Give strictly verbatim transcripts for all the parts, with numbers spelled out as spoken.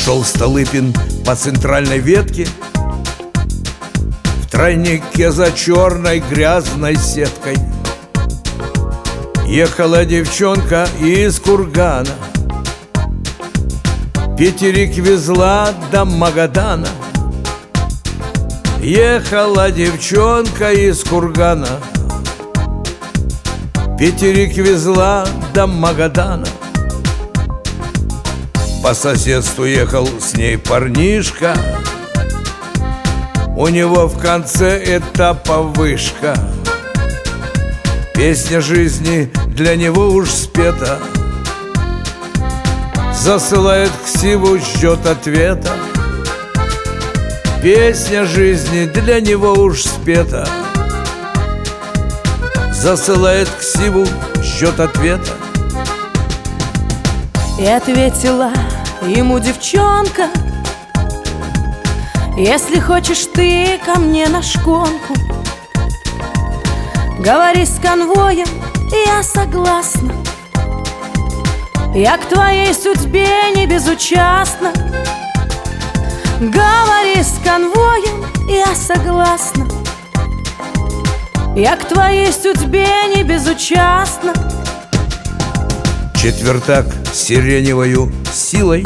Шел Столыпин по центральной ветке, в тройнике за черной грязной сеткой. Ехала девчонка из Кургана, пятерик везла до Магадана. Ехала девчонка из Кургана, пятерик везла до Магадана. По соседству ехал с ней парнишка, у него в конце этапа вышка. Песня жизни для него уж спета, засылает ксиву, ждет ответа. Песня жизни для него уж спета, засылает ксиву, ждет ответа. И ответила ему девчонка: если хочешь ты ко мне на шконку, говори с конвоем, я согласна. Я к твоей судьбе не безучастна. Говори с конвоем, я согласна. Я к твоей судьбе не безучастна. Четвертак сиреневою силой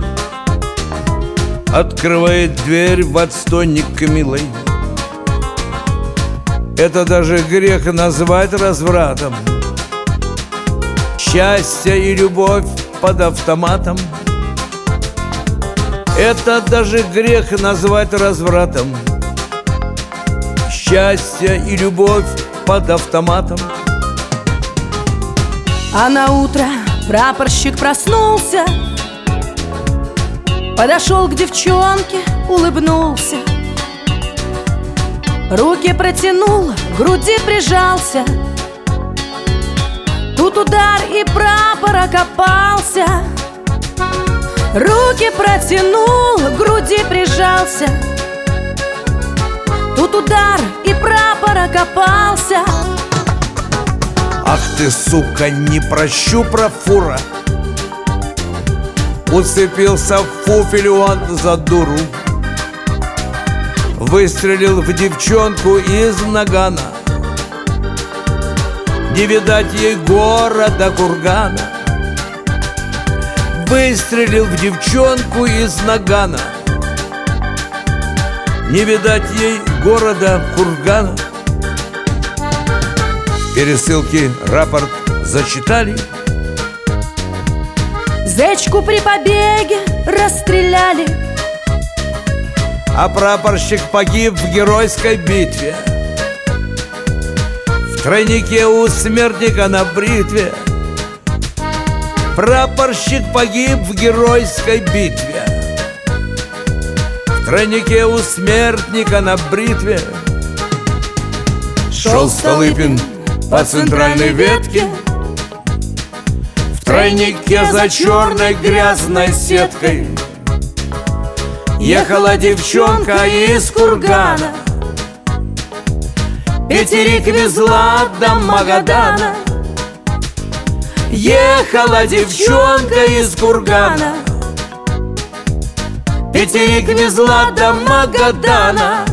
открывает дверь в отстойник милой. Это даже грех назвать развратом. Счастье и любовь под автоматом. Это даже грех назвать развратом. Счастье и любовь под автоматом. А на утро прапорщик проснулся, подошел к девчонке, улыбнулся, руки протянул, к груди прижался. Тут удар, и прапор окопался. Руки протянул, к груди прижался. Тут удар, и прапор окопался. Ах ты, сука, не прощу, профура! Уцепился в фуфель он за дуру, выстрелил в девчонку из нагана. Не видать ей города Кургана. Выстрелил в девчонку из нагана. Не видать ей города Кургана. В пересылке рапорт зачитали. Зечку при побеге расстреляли, а прапорщик погиб в геройской битве. В тройнике у смертника на бритве. Прапорщик погиб в геройской битве. В тройнике у смертника на бритве. Шел Столыпин по центральной ветке, в тройнике за черной грязной сеткой. Ехала девчонка из Кургана, пятерик везла до Магадана. Ехала девчонка из Кургана, пятерик везла до Магадана.